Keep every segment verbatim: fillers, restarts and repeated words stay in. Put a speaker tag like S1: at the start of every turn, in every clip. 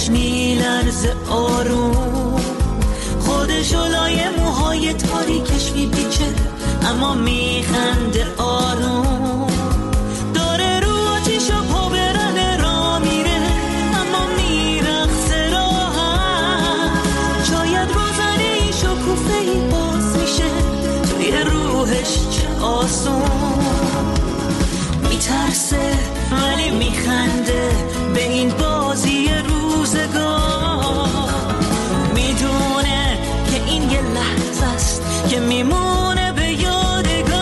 S1: صورتش میلرزه آروم، خودشو لای موهای تاریکش میپیچه اما میخنده آروم. داره رو آتیشو پا برنه را میره اما میرقصه راحت. شاید روزنه ای شکوفه ای باز میشه توی روحش چه آسون. میترسه ولی میخنده به این بازی روزگار. میدونه که این یه لحظه است که میمونه به یادگار.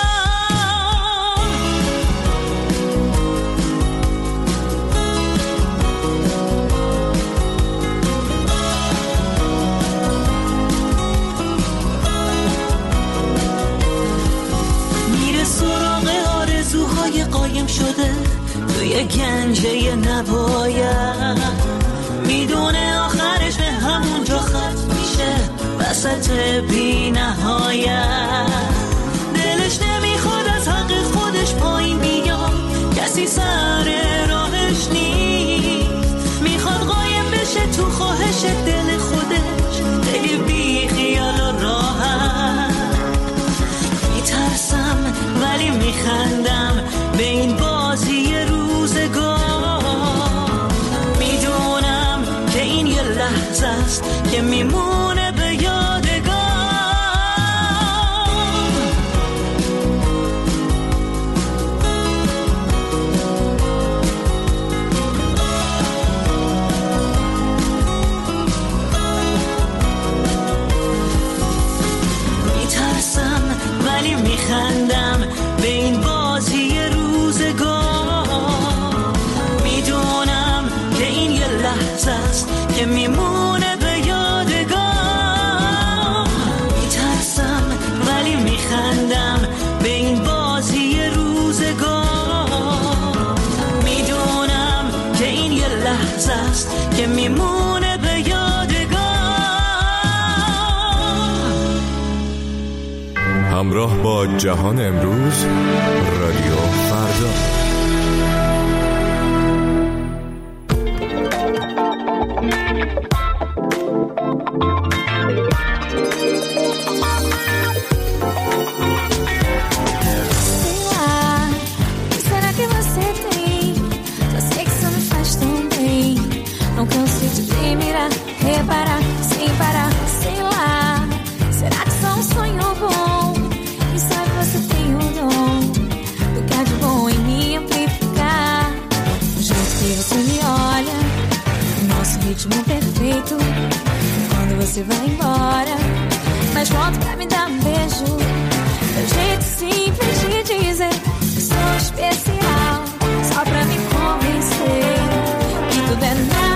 S1: میره سراغ آرزوهای قایم شده توی گنجه نباید. میدونه آخرش به همونجا ختم میشه وسط بی نهایت. دلش نمیخواد از حق خودش پایین بیاد، کسی سر راهش نیست. میخواد قایم بشه تو خواهش دل خودش، خیلی بی خیال و راحت. میترسم ولی میخندم به این بازی روزگار. میدونم که این یه لحظه است که میمونه به یادگار. میترسم ولی میخندم به این بازی روزگار. میدونم که این یه لحظه است که میمونه به یادگار. میترسم ولی میخندم به این بازی روزگار. میدونم که این یه لحظه است که میمونه به یادگار.
S2: همراه با جهان امروز، رادیو فردا.
S3: Reparar, sem parar, sei lá. Será que só um sonho bom? E sabe, você tem o dom do que há de bom em me amplificar. O jeito que você me olha, o nosso ritmo perfeito. Quando você vai embora, mas volta pra me dar um beijo. Meu jeito simples de dizer que sou especial, só pra me convencer que tudo é nada.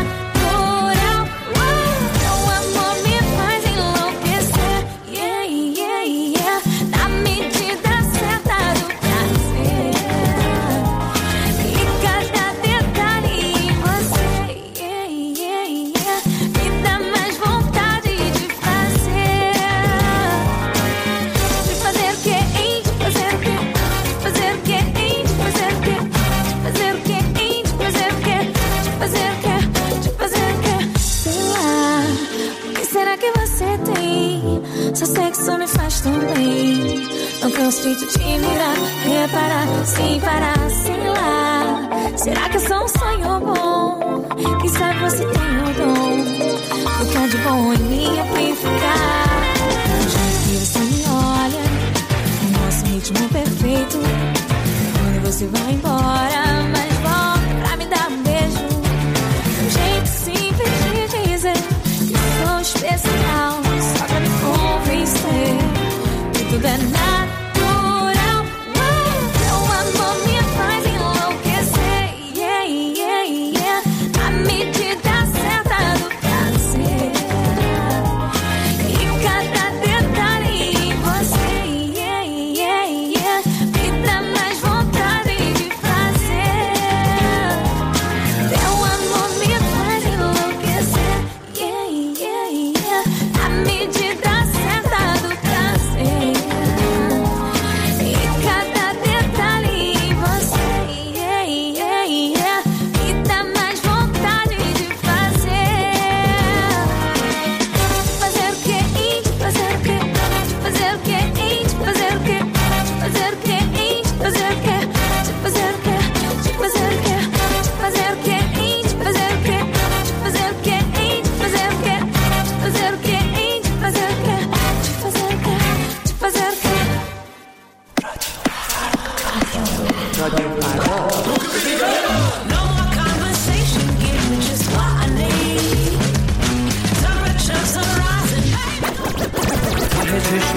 S3: Seu sexo me faz tão bem. Não canso de te mirar, reparar, sem parar, sei lá. Será que é só um sonho bom? Quem sabe você tem o dom do que há de bom em me amplificar. O jeito que você me olha, o nosso ritmo perfeito. Quando você vai embora, mas volta pra me dar um beijo. Um jeito simples de dizer que sou especial, só pra me convencer que tudo é natural. Seu amor me faz enlouquecer, yeah, yeah, yeah. A medida certa do prazer. E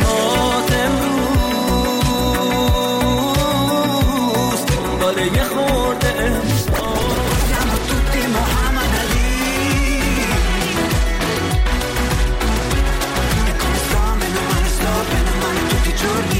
S1: چشمات امروز دنبال یه خورده siamo tutti Muhammad Ali e come sto meno male sto bene male tutti i giorni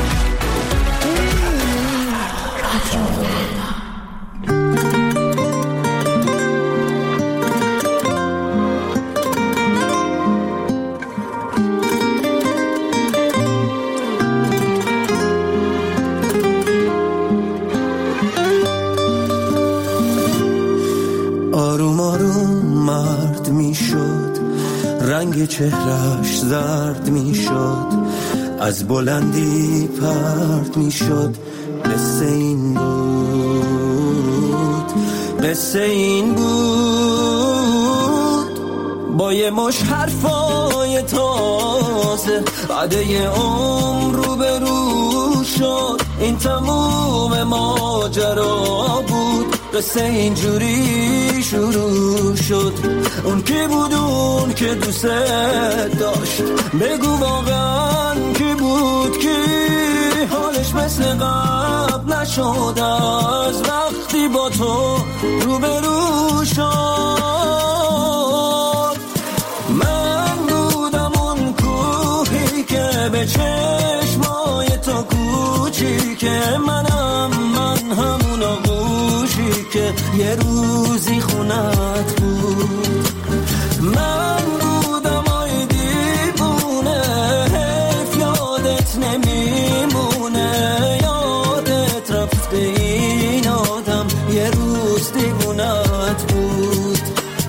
S4: آروم آروم مرد می شد رنگ چهرش زرد می شد از بلندی پرد می شد قصه این بود قصه این بود با یه مش حرفای تازه بعد یه عمر رو به رو شد این تموم ماجرا بود قصه اینجوری شروع شد اون کی بود اون که دوست داشت بگو واقعا کی بود کی حالش مثل قبل نشد از وقتی با تو روبرو شد من بودم اون کوهی که به چشمای تو کوچیکه منم من همون آغوشی که یه روزی خونت بود من بودم آی دیوونه حیف یادت نمیمونه یادت رفته این آدم یه روز دیوونت بود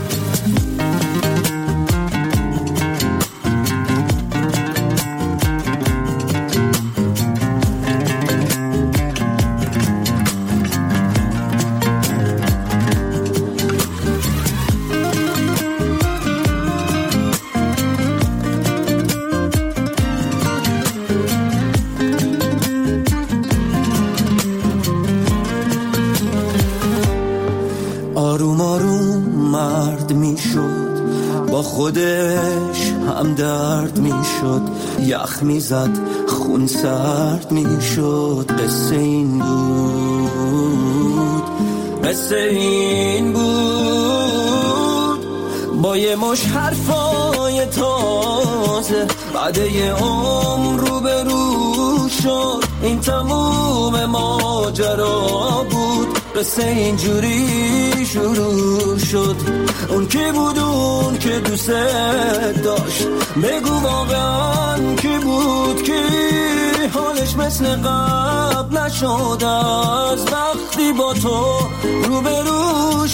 S4: آروم آروم مرد می شد با خودش هم درد می شد یخ می زد خون سرد می شد قصه این بود قصه این بود با یه مش حرفای تازه بعد یه عمر رو به رو شد این تموم ماجرا بود قصه اینجوری شروع شد اون کی بود اون که دوست داشت بگو واقعا کی بود کی حالش مثل قبل نشد از وقتی با تو روبرو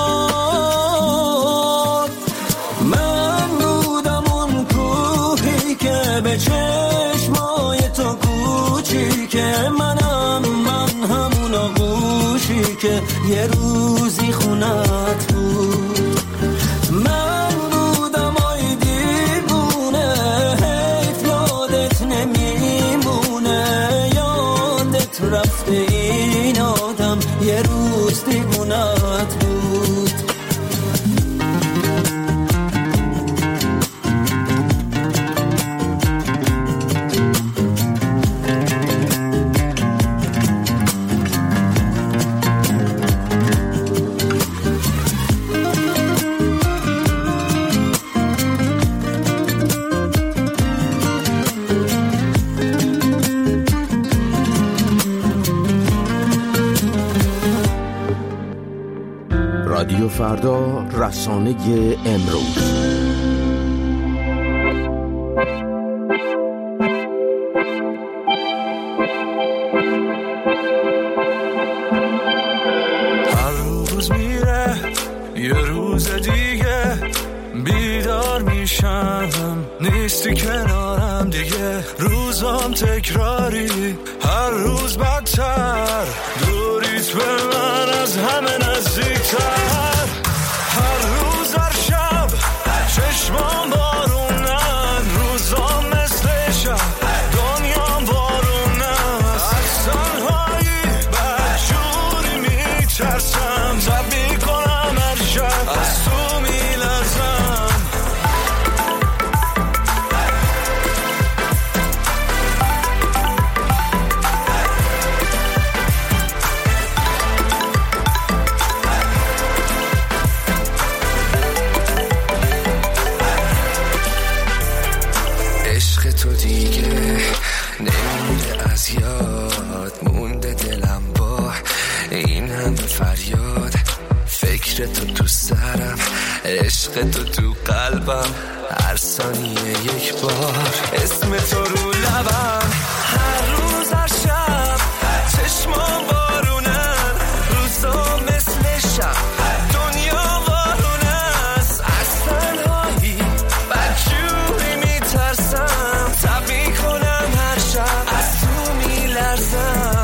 S4: شد من بودم اون کوهی که به چشمای تو کوچیکه منم من همون آغوشی که یه روزی خونت بود من بودم آی دیوونه حیف یادت نمیمونه یادت رفته این آدم یه روز دیوونت بود
S5: رادیو فردا، رسانه امروز.
S6: هر روز میره یه روز دیگه بیدار میشم نیستی کنارم دیگه روزام تکراری هر روز بدتر دوریت به من از همه نزدیکتر هر روز هر شب چشمام بارونن روزام مثل شب دنیام بارونن از تنهایی بدجوری میترسم زب میکنم هر شب از تو میلرزم
S7: دیگه نمیره از یاد، مونده دلم با این همه فریاد. فکر تو تو سرم، عشق تو تو قلبم، هر ثانیه یک بار اسم تو رو لبم. هر روز هر شب چشمام بارونن، روزا مثل شب دنیا وارونه است. از تنهایی بدجوری میترسم، تب میکنم هر شب از تو میلرزم.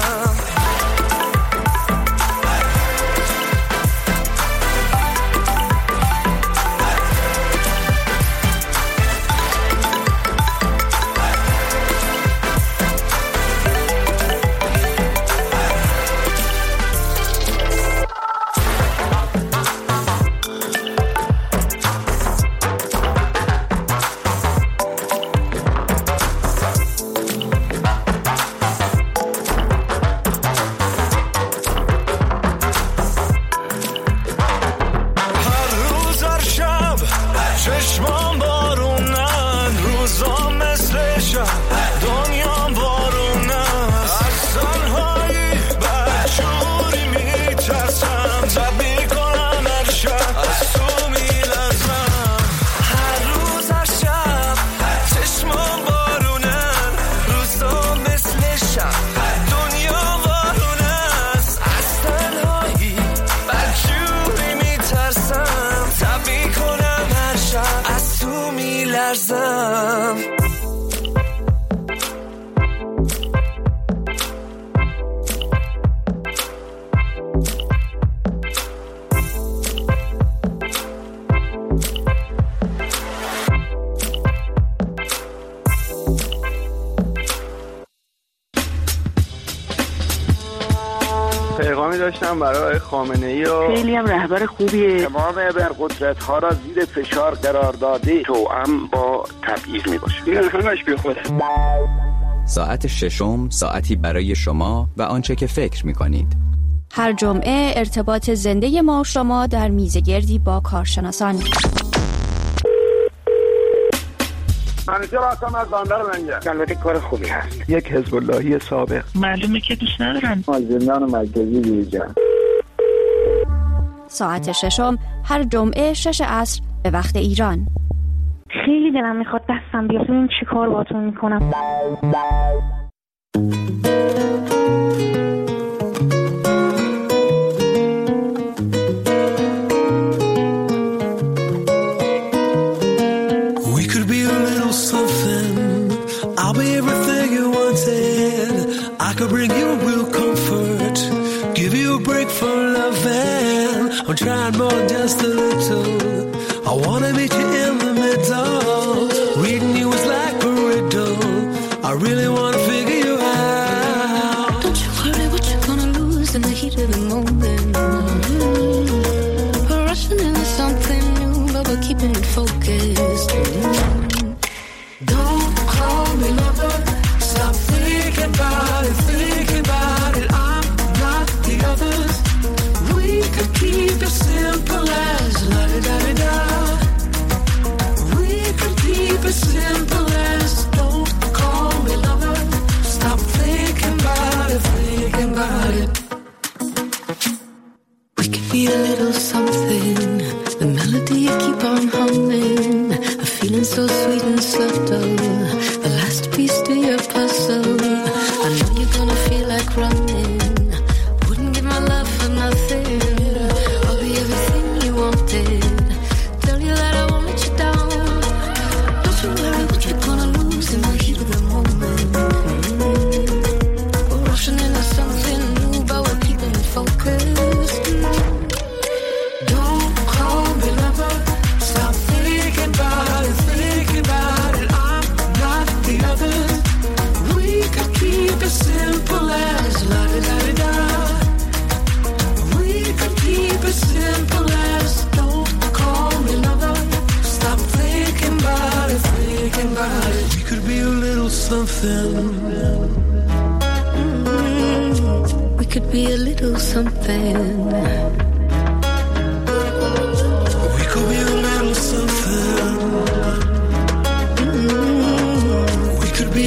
S8: پیغامی داشتم برای خامنه‌ای و
S9: خیلی هم رهبر خوبیه.
S8: تمام ابرقدرت ها را زیر فشار قرار داده، توأم با تبعیض می باشه. این همش بی خوده.
S10: ساعت ششم، ساعتی برای شما و آنچه که فکر می کنید.
S11: هر جمعه ارتباط زنده ما و شما در میزگردی با کارشناسان.
S8: منیجر هستم از بندر منجر. البته کار خوبی هست. یک حزب اللهی سابق.
S9: معلومه که دوست ندارن.
S8: از زندان مرکزی بیرون.
S11: ساعت ششم هر جمعه شش عصر به وقت ایران.
S9: خیلی دلم میخواد دستم بیاد ببینم چی کار باهاتون میکنم.
S12: I'll be everything you wanted. I could bring you real comfort, give you a break for loving. I'm trying more than just a little. I wanna meet you in the middle. Reading you is like a riddle. I really wanna figure you out.
S3: Don't you worry what you're gonna lose in the heat of the moment. We're rushing into something new, but we're keeping it focused.
S12: Don't call me lover. Stop thinking about it, thinking about it. I'm not the others. We could keep it simple as la-da-da-da-da. We could keep it simple as don't call me lover. Stop thinking about it, thinking about it.
S3: We could be a little something. The melody you keep on humming. A feeling so sweet and subtle. The last piece to your puzzle. I know you're gonna feel like running. Wouldn't give my love for nothing. I'll be everything you wanted. Tell you that I won't let you down. Don't you worry what you're gonna lose in the heat of the moment. We're rushing into something new, but we're keeping it focused.
S12: Don't call me lover. Stop thinking about it, thinking about it. I'm not the others. We could keep it simple as la-da-da-da-da. We could keep it simple as don't call me lover. Stop thinking about it, thinking about it. We could be a little something.
S3: Mm-hmm. We could be a little something.
S12: We could be a little something. Mm-hmm. We could be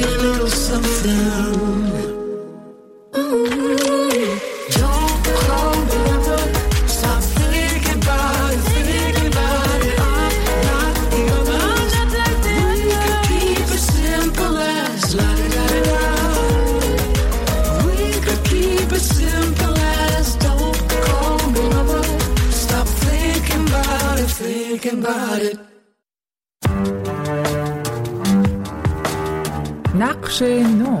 S12: thinking about it.
S13: نقش نو.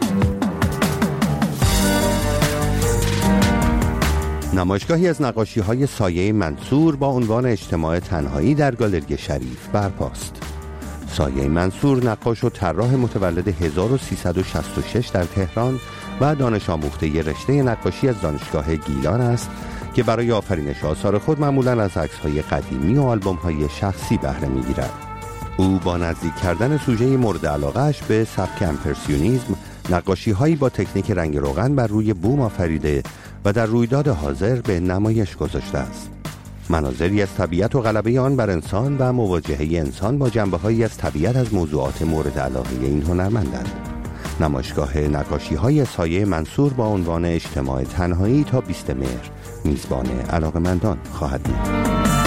S14: نمایشگاهی از نقاشی‌های سایه منصور با عنوان اجتماع تنهایی در گالری شریف برپاست. سایه منصور نقاش و طراح متولد هزار و سیصد و شصت و شش در تهران و دانش آموخته رشته نقاشی از دانشگاه گیلان است که برای آفرینش آثار خود معمولاً از عکس‌های قدیمی و آلبوم‌های شخصی بهره می‌گیرد. او با نزدیک کردن سوژه مورد علاقه‌اش به سبک امپرسیونیسم، نقاشی‌هایی با تکنیک رنگ روغن بر روی بوم آفریده و در رویداد حاضر به نمایش گذاشته است. مناظری از طبیعت و غلبه آن بر انسان و مواجهه انسان با جنبه‌هایی از طبیعت از موضوعات مورد علاقه این هنرمندند. نمایشگاه نقاشی‌های سایه منصور با عنوان اجتماع تنهایی تا بیست مهر میزبان علاقه‌مندان خواهد بود.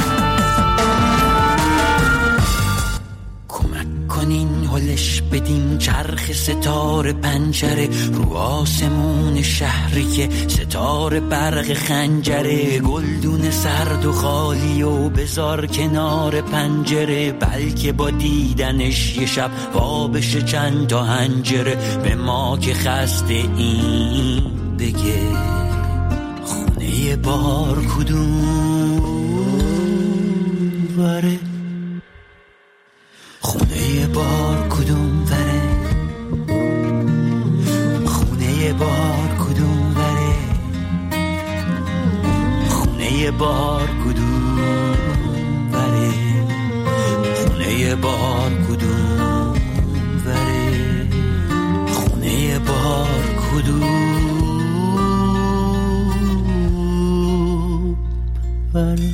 S1: کنین هلش بدین چرخ ستاره پنجره رو آسمون شهری که ستاره برق خنجره، گلدون سرد و خالی و بزار کنار پنجره، بلکه با دیدنش یه شب وابش چند تا هنجره، به ما که خسته این بگه خونه بار کدوم وره، خونه بار کدوم وره، خونه بار کدوم وره، خونه بار کدوم وره، خونه بار کدوم وره، خونه بار کدوم وره.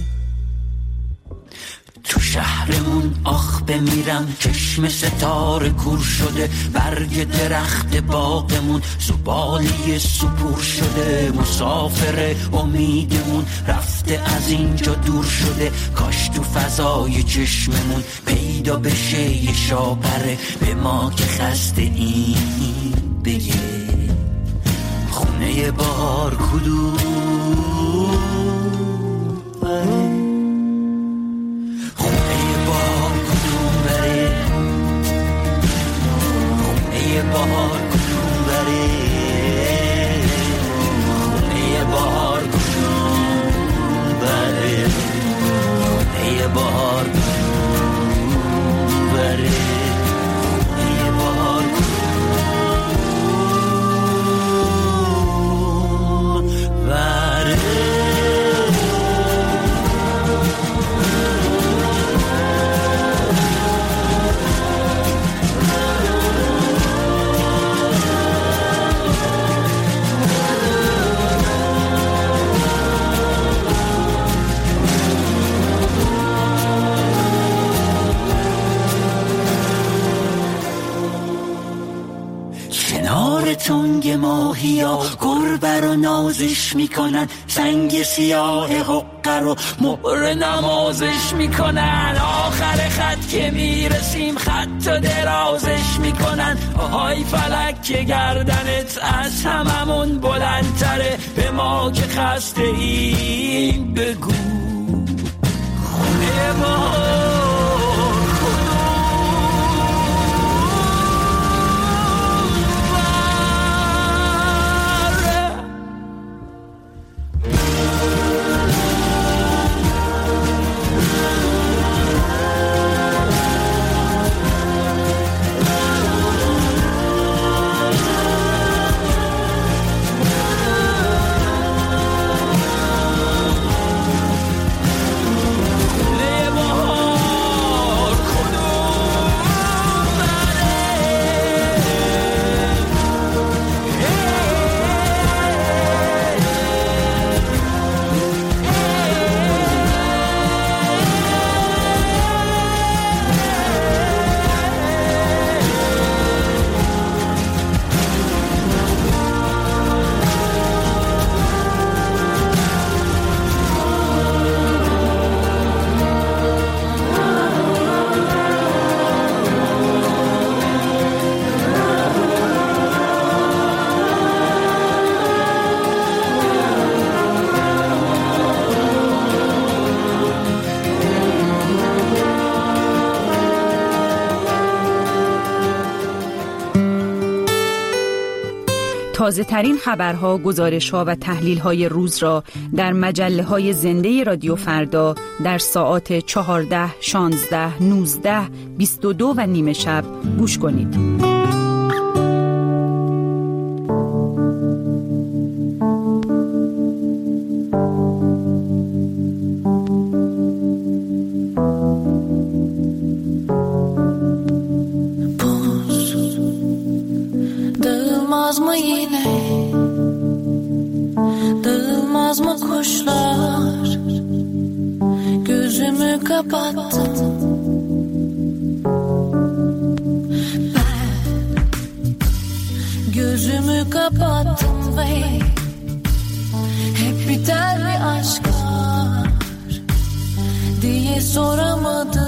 S1: تو شهرمون آخ بمیرم، چشم ستاره کور شده، برگ درخت باغمون زباله سپور شده، مسافر امیدمون رفته از اینجا دور شده، کاش تو فضای چشممون پیدا بشه یه شاپره، به ما که خسته این بگه خونه بار کدوم بره، بهار کدوم بره، خونه بهار کدوم بره، خونه بهار کدوم بره، خونه بهار کدوم بره. تنگ ماهیا گربه رو نازش میکنن، سنگ سیاه حقه رو مهر نمازش میکنن، آخر خط که میرسیم خط و درازش میکنن، آهای فلک که گردنت از هممون بلندتره، به ما که خسته ایم بگو خونه ما
S13: تازه ترین خبرها، گزارش‌ها و تحلیل‌های روز را در مجله‌های زنده رادیو فردا در ساعات چهارده، شانزده، نوزده، بیست و دو و نیمه شب گوش کنید.
S3: Dağılmaz mı yine? Dağılmaz mı kuşlar? Gözümü kapattım. Ben gözümü kapattım ve hep biter mi aşklar diye soramadım.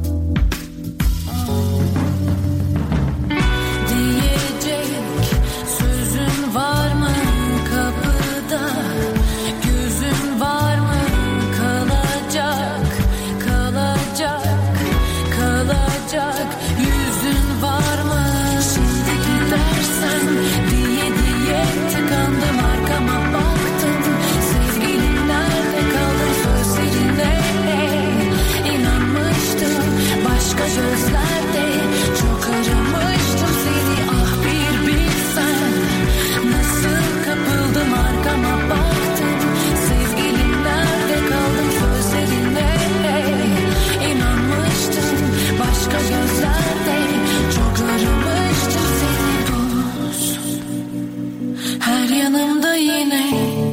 S3: Var mı kapıda? Gözün var mı? Kalacak, kalacak, kalacak. Yüzün var mı? Şimdi gidersen diye diye tıkandım, arkama baktım. Sevgilim nerede kaldın sözlerine? İnanmıştım başka gözlerde, çok aramıştım seni, ah bir bilsen. Nasıl kapıldım, arkama baktım. Sevgilim nerede kaldım sözlerine? İnanmıştım başka gözlerde, çok aramıştım seni. Buz her yanımda yine,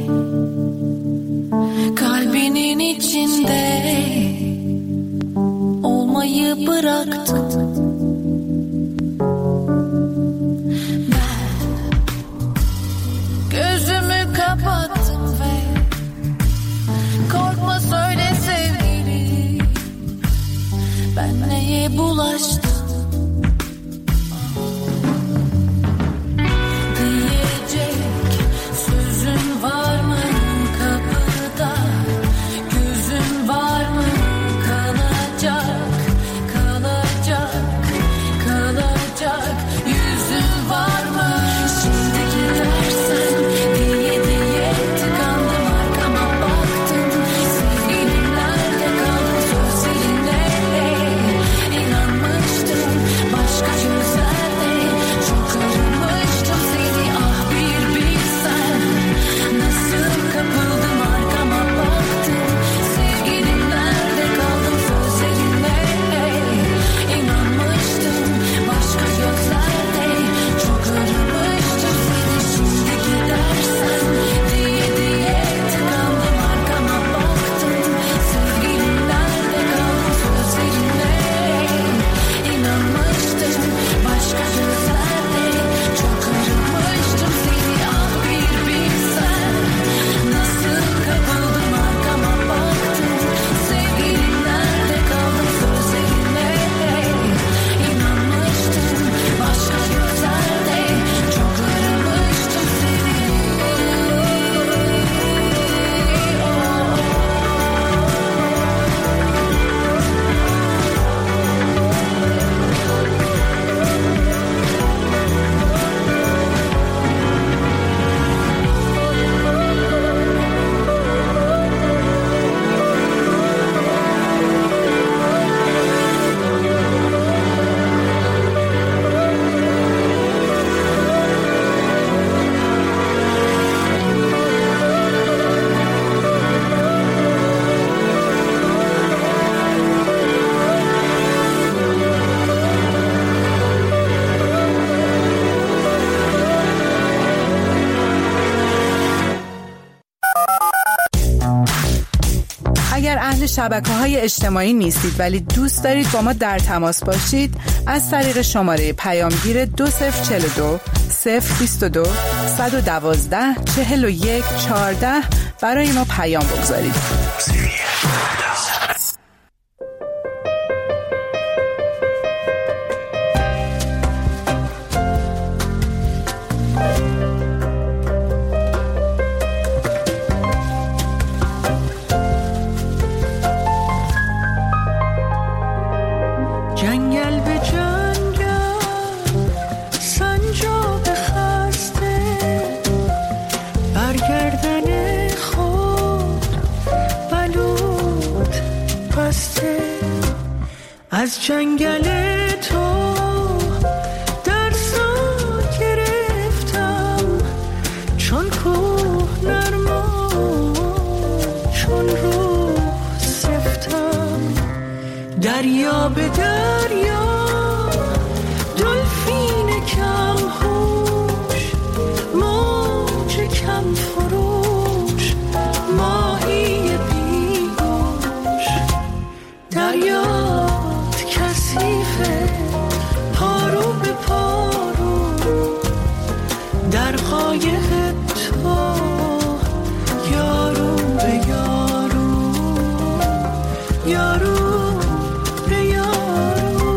S3: kalbinin içinde olmayı bıraktım. Gözümü kapattım ve korkma söyle sevgilim, ben neye bulaştım diyecek sözün var mı kapıda? Gözün var mı? Kalacak, kalacak, kalacak. Yüzün var mı? Şimdi gidersen diye diye tıkandım, arkama baktım. Sevgilim nerede kaldın sözlerine? İnanmıştım başka gözlerde, çok aramıştım seni, ah bir bilsen. Nasıl kapıldım, arkama baktım. Sevgilim nerede kaldın sözlerine? İnanmıştım başka gözlerde, çok aramıştım seni. Şimdi gidersen diye diye tıkandım, arkama baktım. Sevgilim nerede kaldın sözlerine? İnanmıştım başka gözlerde, çok aramıştım seni, ah bir bilsen. Nasıl kapıldım, arkama baktım. Sevgilim nerede kaldın sözlerine? İnanmıştım başka gözlerde, çok aramıştım seni.
S15: اگر اهل شبکه‌های اجتماعی نیستید ولی دوست دارید با ما در تماس باشید، از طریق شماره پیامگیر دو صفر چهل و دو صفر بیست و دو صد و دوازده چهل و یک چهارده برای ما پیام بگذارید.
S12: جنگل به جنگل سنجاق خسته از جنگل تو درسا گرفتم، چون کوه نرما چون روح سفتم. دریا به دریا دلفین کم هوش، موج کم فروش، ماهی بیگوش. دریات کثیفه پارو به پارو، در قایق تو یارو به یارو، یارو به یارو.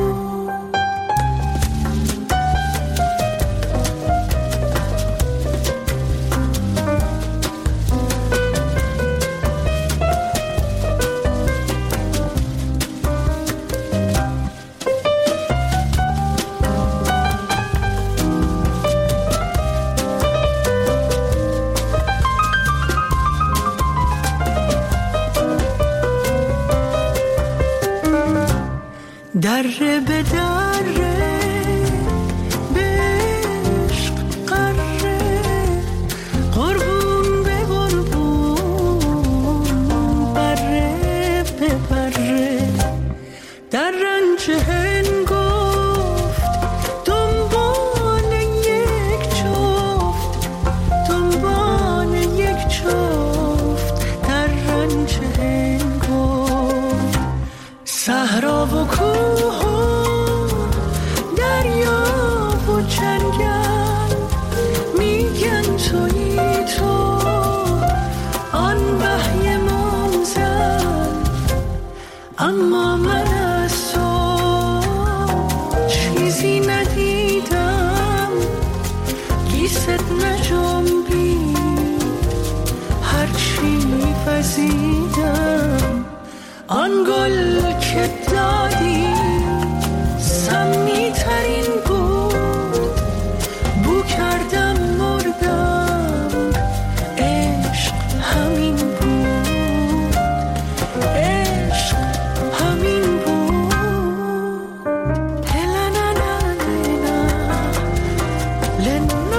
S12: دره به دره به عشق قره، قربون به قربون، بره به بره. در رنج هنگفت دنبال یک جفت، دنبال یک جفت. در رنج هنگفت صحرا و کوه و دریا و جنگل، میگن تویی تو آن وحی منزل. اما من از تو چیزی ندیدم، گیست نجنبید هرچی وزیدم. آن گل که دادی سمی ترین بود، بو کردم مردم، عشق همین بود، عشق همین بود. هلنا نا لنا